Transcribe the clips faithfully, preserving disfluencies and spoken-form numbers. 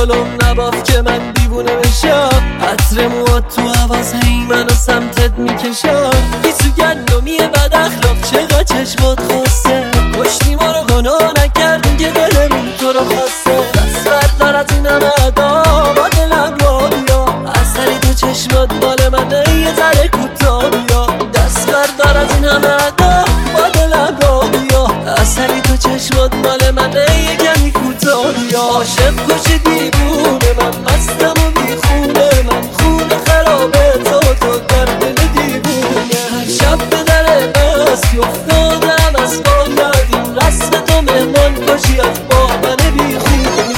جلوم نباف که من دیوونه بشم. عطر موات تو حواس هی منو سمتت میکشم. بی تو گندمیه بد اخلاق چقدر چشمات خواسته. کشتی ما رو گناه نکردیم که دلمون تو رو خواسته. دست بردار از این همه ادا با دلم را بیا. اثری تو چشمات مال منه یه ذره کوتاه بیا. دست بردار از این همه ادا با دلم را بیا. اثری تو چشمات مال منه یه کمی کوتاه بیا. عاشق کشی دیوونه من مستم و بیخونه. من خونه خرابه تو تو در دل دیوونه. هر شب به در مستی افتادم از پا یادیم. رسم تو مهمان کشی از با من بیخونه.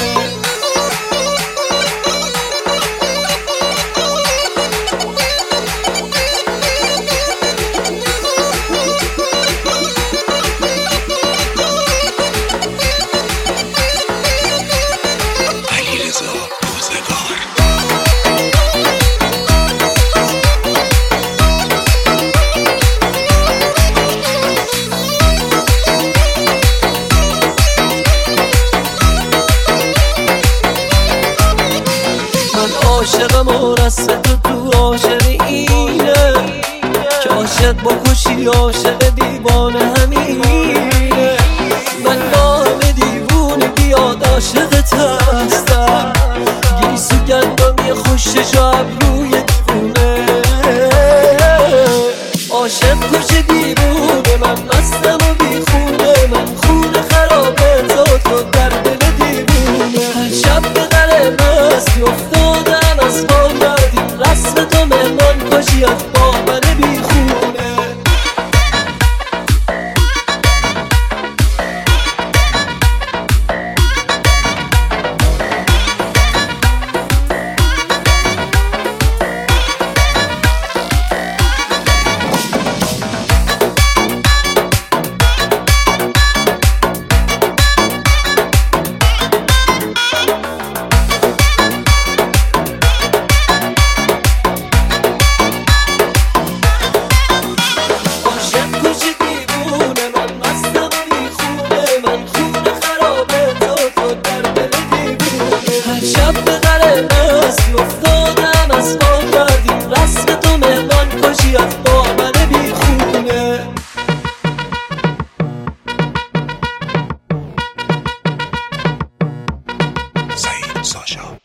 عاشقم و رسم تو تو عاشق اینه که عاشق بکشی عاشق دیوانه همینه. من با همه دیوونه بیاد عاشقت هستم. گیسو گندمی خوشش و ابروی دیوونه. عاشق کشی دیوونه من مستم و بیخونه. من خونه خرابه تو تو در دل دیوونه. هر شب به در مستی افتادم از پا یادیم. رسم تو مهمان کشی از با من بیخونه. شب به در مستی افتادم از پا یادیم. رسم تو مهمان کشی از با من بیخونه. سعید ساشا